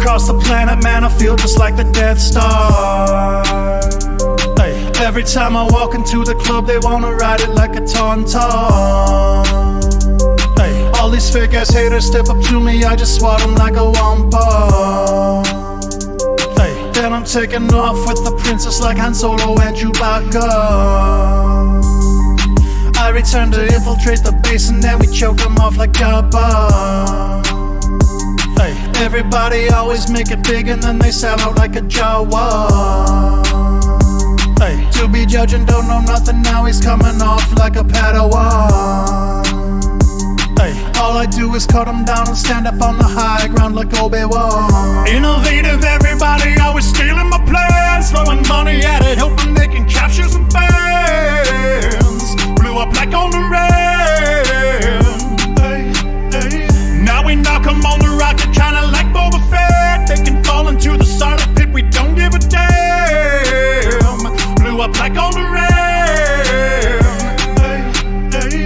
across the planet, man, I feel just like the Death Star. Hey, every time I walk into the club, they wanna ride it like a tauntaun. Hey, all these fake ass haters step up to me, I just swat them like a wampa. Hey, then I'm taking off with the princess like Han Solo and Chewbacca. I return to infiltrate the base and then we choke them off like Jabba. Hey, everybody always make it big and then they sell out like a Jawa. Hey, to be judged and don't know nothing, now he's coming off like a Padawan. Hey, all I do is cut him down and stand up on the high ground like Obi-Wan. Innovative, everybody always stealing my plans, throwing money at it, hoping they can capture some fans. Blew up like on the rain. Hey, hey. Now we knock 'em on the rocket, kinda like Boba Fett. They can fall into the silent pit, we don't give a damn. Blew up like on the rain. Hey, hey.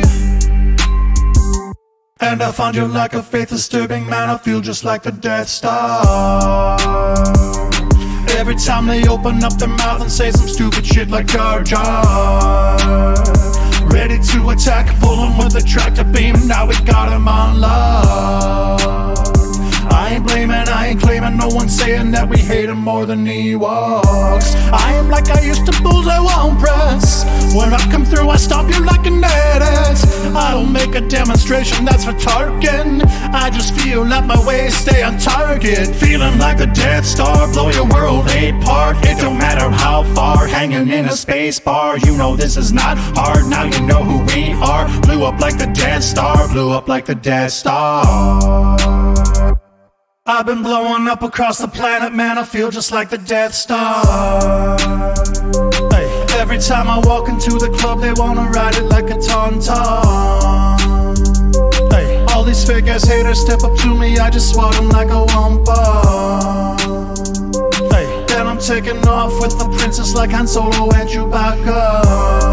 And I found you like a faith disturbing, man, I feel just like the Death Star. Every time they open up their mouth and say some stupid shit like Jar Jar. Ready to attack, pull him with a tractor beam, now we got him on lock. I ain't blaming, I ain't claiming, no one's saying that we hate him more than Ewoks. I am like I used to, bulls I won't press. When I come through, I stop you like an edit. I don't make a demonstration, that's for Tarkin. I just feel like my ways stay on target. Feeling like the Death Star, blow your world apart. It don't matter how far, hanging in a space bar. You know this is not hard, now you know who we are. Blew up like the Death Star, blew up like the Death Star. I've been blowing up across the planet, man, I feel just like the Death Star. Hey, every time I walk into the club, they wanna ride it like a tauntaun. Hey, all these fake ass haters step up to me, I just swat them like a wampa. Hey, then I'm taking off with the princess like Han Solo and Chewbacca.